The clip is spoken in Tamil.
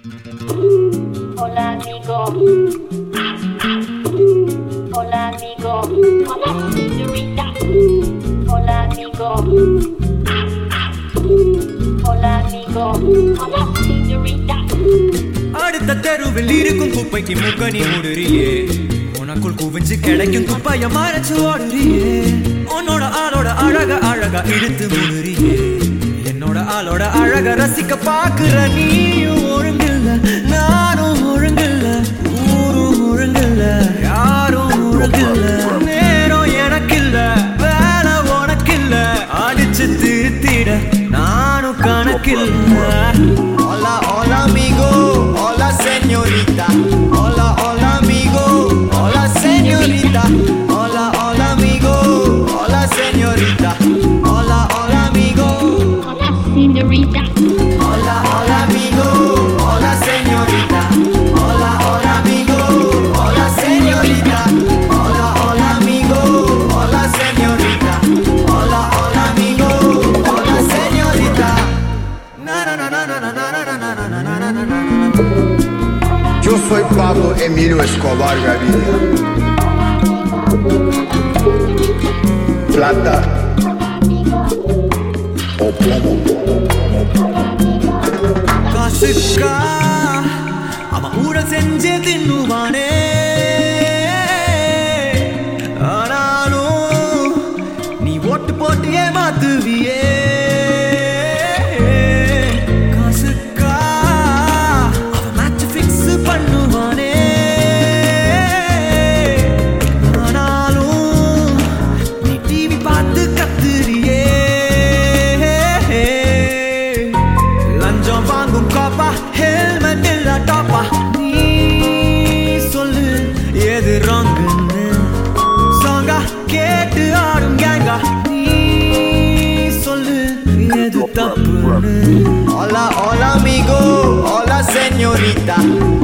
Hola amigo. Hola amigo. Hola señorita. Hola amigo. Hola amigo. Hola señorita. அடுத்த தெருவில் இருக்கும் குப்பைக்கு முக்கணி முடுறியே உனக்குள் குவிஞ்சு கிடைக்கும் குப்பைய மறைச்சு ஓடுறியே உன்னோட ஆளோட அழக அழகா இழுத்து முடுறியே என்னோட ஆளோட அழக ரசிக்க பாக்குற நீயும் ஒழுங்கில்ல நானும் ஒழுங்கில்ல ஊரும் ஒழுங்கில்ல யாரும் ஒழுங்கில்ல நேரம் எனக்கில்ல வேலை உனக்கில்ல அடிச்சு திருத்திட நானும் கணக்கில்ல. Hola, hola amigo, hola señorita. Hola, hola amigo, hola señorita. Hola, hola amigo, hola señorita. Hola, hola amigo. Hola señorita. Hola, hola amigo, hola señorita. Hola, hola amigo, hola señorita. Hola, hola amigo, hola señorita. Hola, hola amigo, hola señorita. Na na na na na na na na na na na na na. Yo soy Pablo Emilio Escobar Gaviria. Plata o plomo. காசுக்கா அவன் ஊழல் செஞ்சு தின்னுவானே ஆனாலும் நீ ஓட்டு போட்டு ஏமாத்துவியே காசுக்கா அவன் மேட்ச் ஃபிக்ஸ் பண்ணுவானே ஆனாலும் நீ டிவி பார்த்து கத்துறியே லஞ்சம் வாங்கும் காப்பா ஹெல்மெட் இல்ல டாப்பா நீ சொல்லு எது ராங்குன்னு சாங்கா கேட்டு ஆடும் கேங்கா நீ சொல்லு எது தப்புன்னு. Hola, hola amigo, hola señorita.